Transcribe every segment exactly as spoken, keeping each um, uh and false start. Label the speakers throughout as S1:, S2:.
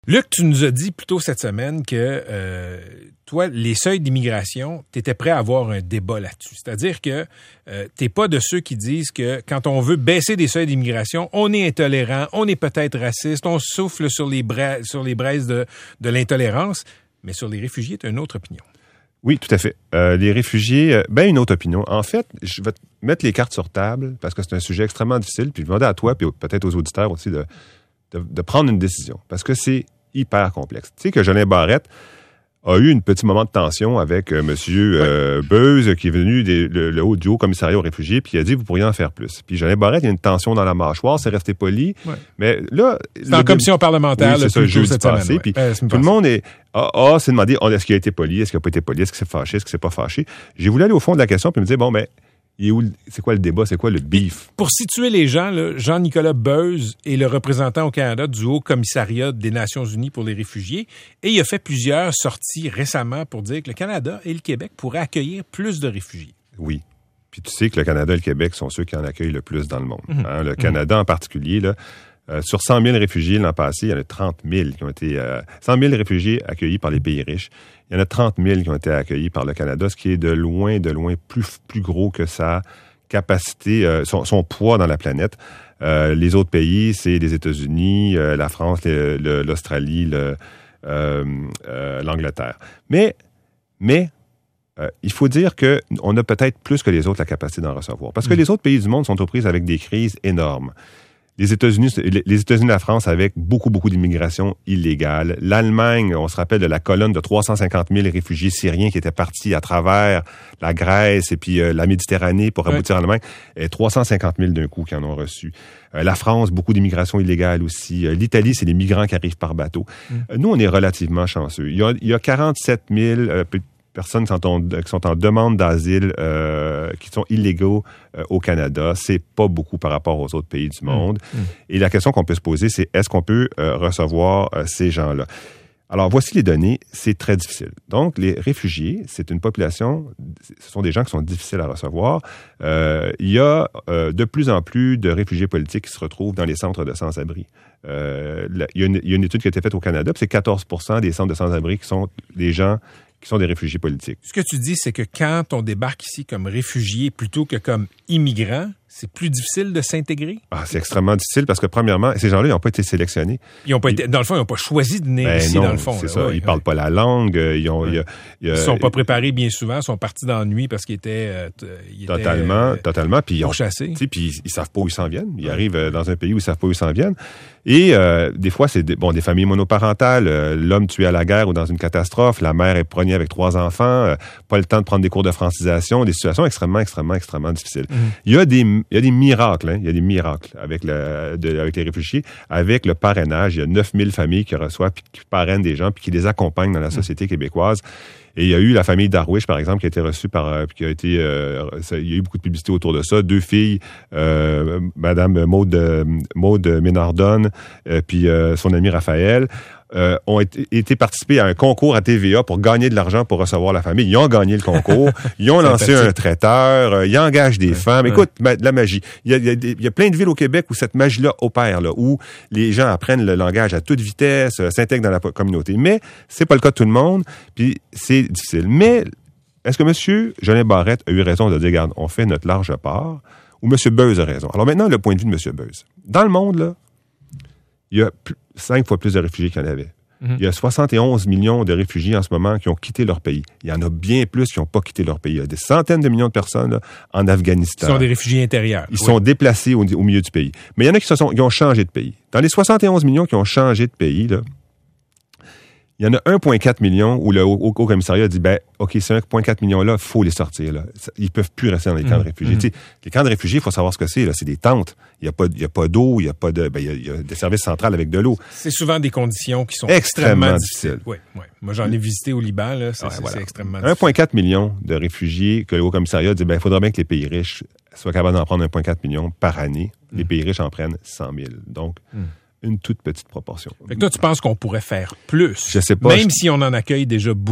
S1: Luc, tu nous as dit plus tôt cette semaine que euh, toi, les seuils d'immigration, tu étais prêt à avoir un débat là-dessus. C'est-à-dire que euh, tu n'es pas de ceux qui disent que quand on veut baisser des seuils d'immigration, on est intolérant, on est peut-être raciste, on souffle sur les, bra- sur les braises de, de l'intolérance, mais sur les réfugiés, tu as une autre opinion.
S2: Oui, tout à fait. Euh, les réfugiés, euh, ben une autre opinion. En fait, je vais te mettre les cartes sur table parce que c'est un sujet extrêmement difficile, puis je vais demander à toi, puis peut-être aux auditeurs aussi, de De, de prendre une décision, parce que c'est hyper complexe. Tu sais que Jolin Barrette a eu un petit moment de tension avec euh, Monsieur euh, Beuse, qui est venu des, le, le haut du Haut-Commissariat aux réfugiés, puis il a dit, vous pourriez en faire plus. Puis Jolin Barrette, il y a une tension dans la mâchoire, c'est resté poli, ouais. mais là...
S1: C'est en commission parlementaire,
S2: oui, c'est
S1: le
S2: ça, jeudi
S1: cette
S2: passé,
S1: semaine,
S2: puis
S1: ouais. euh,
S2: tout le monde est... Ah, ah, c'est demandé, est-ce qu'il a été poli, est-ce qu'il n'a pas été poli, est-ce qu'il s'est fâché, est-ce qu'il s'est pas fâché? J'ai voulu aller au fond de la question, puis me dire, bon, ben, il est où, c'est quoi le débat, c'est quoi le beef?
S1: Pour situer les gens, là, Jean-Nicolas Beuse est le représentant au Canada du Haut-Commissariat des Nations unies pour les réfugiés et il a fait plusieurs sorties récemment pour dire que le Canada et le Québec pourraient accueillir plus de réfugiés.
S2: Oui. Puis tu sais que le Canada et le Québec sont ceux qui en accueillent le plus dans le monde.
S1: Mmh.
S2: Hein? Le Canada en particulier, là, euh, sur cent mille réfugiés l'an passé, il y en a trente mille qui ont été... Euh, cent mille réfugiés accueillis par les pays riches. Il y en a trente mille qui ont été accueillis par le Canada, ce qui est de loin, de loin plus, plus gros que sa capacité, euh, son, son poids dans la planète. Euh, les autres pays, c'est les États-Unis, euh, la France, le, le, l'Australie, le, euh, euh, l'Angleterre. Mais, mais euh, il faut dire qu'on a peut-être plus que les autres la capacité d'en recevoir. Parce que mmh. les autres pays du monde sont aux prises avec des crises énormes. Les États-Unis, les États-Unis et la France avec beaucoup, beaucoup d'immigration illégale. L'Allemagne, on se rappelle de la colonne de trois cent cinquante mille réfugiés syriens qui étaient partis à travers la Grèce et puis euh, la Méditerranée pour aboutir ouais. en Allemagne. Et trois cent cinquante mille d'un coup qui en ont reçu. Euh, la France, beaucoup d'immigration illégale aussi. Euh, L'Italie, c'est les migrants qui arrivent par bateau. Mm. Euh, nous, on est relativement chanceux. Il y a, il y a quarante-sept mille... Euh, personnes qui sont, en, qui sont en demande d'asile, euh, qui sont illégaux euh, au Canada. C'est pas beaucoup par rapport aux autres pays du monde. Mmh. Mmh. Et la question qu'on peut se poser, c'est est-ce qu'on peut euh, recevoir euh, ces gens-là? Alors, voici les données. C'est très difficile. Donc, les réfugiés, c'est une population, ce sont des gens qui sont difficiles à recevoir. Euh, il y a euh, de plus en plus de réfugiés politiques qui se retrouvent dans les centres de sans-abri. Euh, là, il y a une, il y a une étude qui a été faite au Canada, puis c'est quatorze pour cent des centres de sans-abri qui sont des gens qui sont des réfugiés politiques.
S1: Ce que tu dis, c'est que quand on débarque ici comme réfugié plutôt que comme immigrant, c'est plus difficile de s'intégrer?
S2: Ah, c'est extrêmement difficile parce que, premièrement, ces gens-là, ils n'ont pas été sélectionnés.
S1: Ils ont pas été, dans le fond, ils n'ont pas choisi de venir ben ici,
S2: non,
S1: dans le fond.
S2: c'est
S1: là,
S2: ça.
S1: ouais,
S2: ils ne parlent
S1: ouais.
S2: pas la langue. Ils ont, ouais.
S1: Ils ne sont pas préparés bien souvent. Ils sont partis dans la nuit parce qu'ils étaient, euh, ils
S2: totalement,
S1: étaient
S2: totalement. Puis ils ont
S1: chassés.
S2: Puis ils ne savent pas où ils s'en viennent. Ils ouais. arrivent dans un pays où ils ne savent pas où ils s'en viennent. Et euh, des fois, c'est des, bon, des familles monoparentales. Euh, l'homme tué à la guerre ou dans une catastrophe. La mère est poignée avec trois enfants. Euh, pas le temps de prendre des cours de francisation. Des situations extrêmement, extrêmement, extrêmement difficiles. Mm. Il y a des, il y a des miracles. Hein, il y a des miracles avec, le, de, avec les réfugiés. Avec le parrainage, il y a neuf mille familles qui reçoivent puis qui parrainent des gens puis qui les accompagnent dans la société québécoise. Et il y a eu la famille Darwish, par exemple, qui a été reçue par, qui a été, euh, ça, il y a eu beaucoup de publicité autour de ça. Deux filles, euh, Madame Maude, Maude Ménardonne, euh, puis euh, son ami Raphaël, euh, ont été, été participés à un concours à T V A pour gagner de l'argent pour recevoir la famille. Ils ont gagné le concours. Ils ont lancé un traiteur. Euh, ils engagent des ouais, femmes. Ouais. Écoute, ma, la magie. Il y, a, il, y a des, il y a plein de villes au Québec où cette magie-là opère, là, où les gens apprennent le langage à toute vitesse, euh, s'intègrent dans la communauté. Mais c'est pas le cas de tout le monde. Puis c'est difficile. Mais est-ce que M. Jolin Barrette a eu raison de dire, regarde, on fait notre large part, ou M. Beuse a raison? Alors maintenant, le point de vue de M. Beuse. Dans le monde, là, il y a plus, cinq fois plus de réfugiés qu'il y en avait. Mm-hmm. Il y a soixante et onze millions de réfugiés en ce moment qui ont quitté leur pays. Il y en a bien plus qui n'ont pas quitté leur pays. Il y a des centaines de millions de personnes là, en Afghanistan.
S1: Ils sont des réfugiés intérieurs.
S2: Ils oui. sont déplacés au, au milieu du pays. Mais il y en a qui, se sont, qui ont changé de pays. Dans les soixante et onze millions qui ont changé de pays, là, il y en a un virgule quatre million où le Haut-Commissariat a dit, ben, OK, ces un virgule quatre millions-là, il faut les sortir. Là. Ils peuvent plus rester dans les camps mmh, de réfugiés. Mmh. Les camps de réfugiés, il faut savoir ce que c'est. Là. C'est des tentes. Il n'y a pas, il y a pas d'eau, il y a pas de, ben, il y a, il y a des services centrales avec de l'eau.
S1: C'est souvent des conditions qui sont
S2: extrêmement, extrêmement
S1: difficiles.
S2: difficiles.
S1: Oui, oui. Moi, j'en ai visité au Liban, là. C'est, ouais, c'est, voilà. c'est extrêmement difficile.
S2: un virgule quatre million de réfugiés que le Haut-Commissariat dit, ben, il faudrait bien que les pays riches soient capables d'en prendre un virgule quatre million par année. Mmh. Les pays riches en prennent cent mille. Donc, mmh. une toute petite proportion.
S1: Fait que toi, tu penses qu'on pourrait faire plus?
S2: Je sais pas.
S1: Même
S2: je...
S1: si on en accueille déjà beaucoup.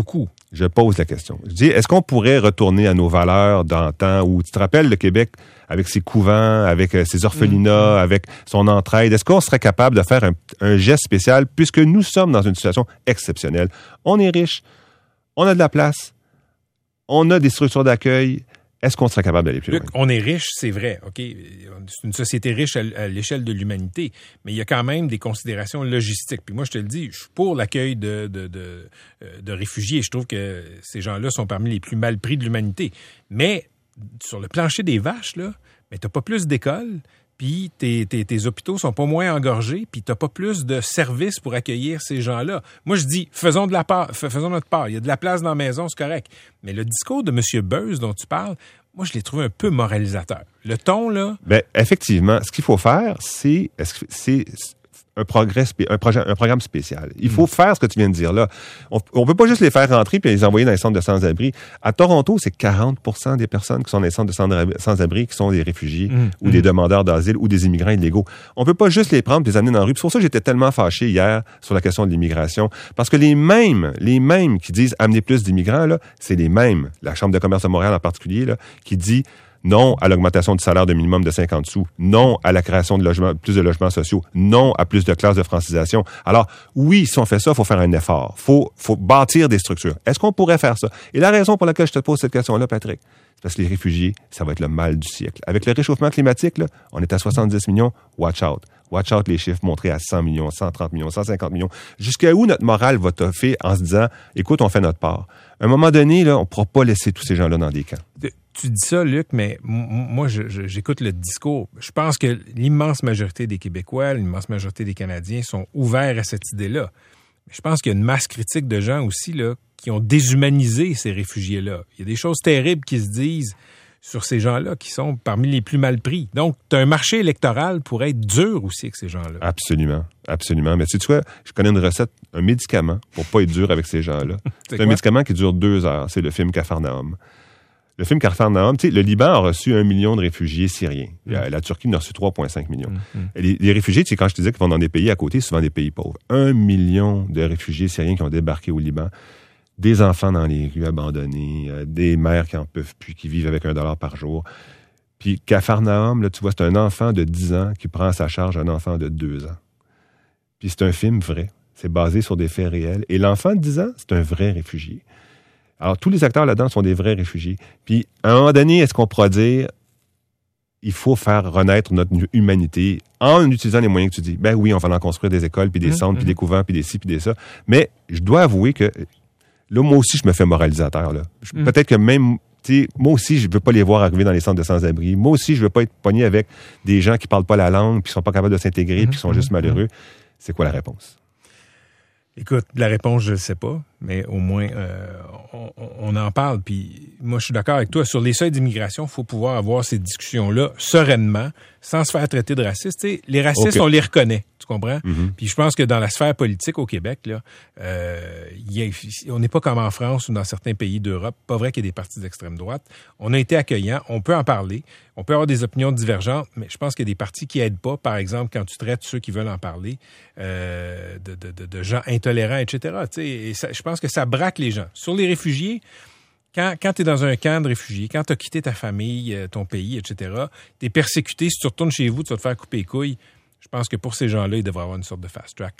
S2: Je pose la question. Je dis, est-ce qu'on pourrait retourner à nos valeurs d'antan où, tu te rappelles, le Québec, avec ses couvents, avec ses orphelinats, mmh. avec son entraide, est-ce qu'on serait capable de faire un, un geste spécial puisque nous sommes dans une situation exceptionnelle? On est riche, on a de la place, on a des structures d'accueil. Est-ce qu'on serait capable d'aller plus
S1: Luc,
S2: loin?
S1: On est riche, c'est vrai. OK, c'est une société riche à, à l'échelle de l'humanité, mais il y a quand même des considérations logistiques. Puis moi, je te le dis, je suis pour l'accueil de, de, de, de réfugiés. Je trouve que ces gens-là sont parmi les plus mal pris de l'humanité. Mais sur le plancher des vaches, là, mais t'as pas plus d'écoles, puis tes, tes, tes hôpitaux sont pas moins engorgés, puis t'as pas plus de services pour accueillir ces gens-là. Moi, je dis, faisons de la part, faisons notre part. Il y a de la place dans la maison, c'est correct. Mais le discours de M. Beuse dont tu parles, moi, je l'ai trouvé un peu moralisateur. Le ton, là...
S2: Bien, effectivement, ce qu'il faut faire, c'est, c'est un, progrès, un, projet, un programme spécial. Il faut mmh. faire ce que tu viens de dire là. On ne peut pas juste les faire rentrer puis les envoyer dans les centres de sans-abri. À Toronto, c'est quarante pour cent des personnes qui sont dans les centres de sans-abri qui sont des réfugiés mmh. ou mmh. des demandeurs d'asile ou des immigrants illégaux. On ne peut pas juste les prendre et les amener dans la rue. C'est pour ça que j'étais tellement fâché hier sur la question de l'immigration. Parce que les mêmes, les mêmes qui disent amener plus d'immigrants, là, c'est les mêmes. La Chambre de commerce de Montréal en particulier, là, qui dit non à l'augmentation du salaire de minimum de cinquante sous, non à la création de logements, plus de logements sociaux, non à plus de classes de francisation. Alors, oui, si on fait ça, il faut faire un effort. Il faut, faut bâtir des structures. Est-ce qu'on pourrait faire ça? Et la raison pour laquelle je te pose cette question-là, Patrick, c'est parce que les réfugiés, ça va être le mal du siècle. Avec le réchauffement climatique, là, on est à soixante-dix millions, watch out. Watch out les chiffres montrés à cent millions, cent trente millions, cent cinquante millions. Jusqu'à où notre morale va toffer en se disant, écoute, on fait notre part. À un moment donné, là, on ne pourra pas laisser tous ces gens-là dans des camps.
S1: Tu dis ça, Luc, mais moi, je, je, j'écoute le discours. Je pense que l'immense majorité des Québécois, l'immense majorité des Canadiens sont ouverts à cette idée-là. Mais je pense qu'il y a une masse critique de gens aussi là, qui ont déshumanisé ces réfugiés-là. Il y a des choses terribles qui se disent sur ces gens-là qui sont parmi les plus mal pris. Donc, tu as un marché électoral pour être dur aussi avec ces gens-là.
S2: Absolument, absolument. Mais tu vois, je connais une recette, un médicament pour pas être dur avec ces gens-là. C'est, c'est un médicament qui dure deux heures. C'est le film Capharnaüm. Le film Capharnaüm, tu sais, le Liban a reçu un million de réfugiés syriens. Mm. La, la Turquie en a reçu trois virgule cinq millions. Mm. Les, les réfugiés, tu sais, quand je te disais qu'ils vont dans des pays à côté, souvent des pays pauvres. Un million de réfugiés syriens qui ont débarqué au Liban. Des enfants dans les rues abandonnés, euh, des mères qui en peuvent plus, qui vivent avec un dollar par jour. Puis Capharnaüm, là, tu vois, c'est un enfant de dix ans qui prend à sa charge un enfant de deux ans. Puis c'est un film vrai. C'est basé sur des faits réels. Et l'enfant de dix ans, c'est un vrai réfugié. Alors, tous les acteurs là-dedans sont des vrais réfugiés. Puis, à un moment donné, est-ce qu'on pourra dire, il faut faire renaître notre humanité en utilisant les moyens que tu dis? Ben oui, on va en construire des écoles, puis des centres, mmh. puis des couvents, puis des ci, puis des ça. Mais je dois avouer que, là, moi aussi, je me fais moralisateur, là. Mmh. Peut-être que même, tu sais, moi aussi, je veux pas les voir arriver dans les centres de sans-abri. Moi aussi, je veux pas être pogné avec des gens qui parlent pas la langue, puis qui sont pas capables de s'intégrer, mmh. puis qui sont juste malheureux. C'est quoi la réponse?
S1: Écoute, la réponse, je ne sais pas, mais au moins, euh, on, on en parle. Puis moi, je suis d'accord avec toi. Sur les seuils d'immigration, il faut pouvoir avoir ces discussions-là sereinement, sans se faire traiter de raciste. Tu sais, les racistes, okay. on les reconnaît, tu comprends? Mm-hmm. Puis je pense que dans la sphère politique au Québec, là, euh, y a, on n'est pas comme en France ou dans certains pays d'Europe. Pas vrai qu'il y a des partis d'extrême droite. On a été accueillants, on peut en parler, on peut avoir des opinions divergentes, mais je pense qu'il y a des partis qui aident pas. Par exemple, quand tu traites ceux qui veulent en parler, euh, de, de, de, de gens intolérants, et cetera. Tu sais, et ça, je pense que ça braque les gens. Sur les réfugiés, quand, quand tu es dans un camp de réfugiés, quand tu as quitté ta famille, ton pays, et cetera, tu es persécuté. Si tu retournes chez vous, tu vas te faire couper les couilles. Je pense que pour ces gens-là, il devrait y avoir une sorte de fast-track.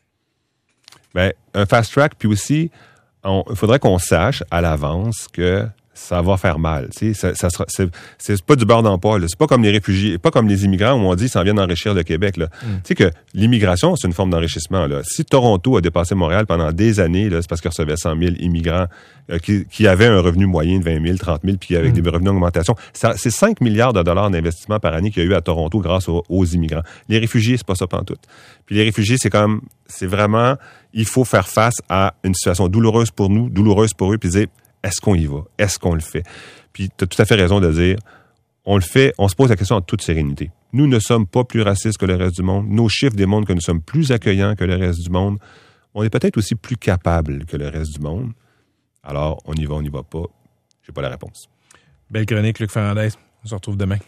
S2: Bien, un fast-track, puis aussi, il faudrait qu'on sache à l'avance que ça va faire mal. Tu sais, ça, ça sera, c'est, c'est pas du beurre dans le poêle. C'est pas comme les réfugiés, pas comme les immigrants où on dit qu'ils s'en viennent enrichir le Québec. Là. Mm. Tu sais que l'immigration, c'est une forme d'enrichissement. Là. Si Toronto a dépassé Montréal pendant des années, là, c'est parce qu'il recevait cent mille immigrants euh, qui, qui avaient un revenu moyen de vingt mille, trente mille, puis avec mm. des revenus d'augmentation. Ça, c'est cinq milliards de dollars d'investissement par année qu'il y a eu à Toronto grâce aux, aux immigrants. Les réfugiés, c'est pas ça pantoute. Puis les réfugiés, c'est comme, c'est vraiment, il faut faire face à une situation douloureuse pour nous, douloureuse pour eux, puis dire, est-ce qu'on y va? Est-ce qu'on le fait? Puis tu as tout à fait raison de dire, on le fait, on se pose la question en toute sérénité. Nous ne sommes pas plus racistes que le reste du monde. Nos chiffres démontrent que nous sommes plus accueillants que le reste du monde. On est peut-être aussi plus capables que le reste du monde. Alors, on y va, on n'y va pas. J'ai pas la réponse.
S1: Belle chronique, Luc Ferrandez. On se retrouve demain.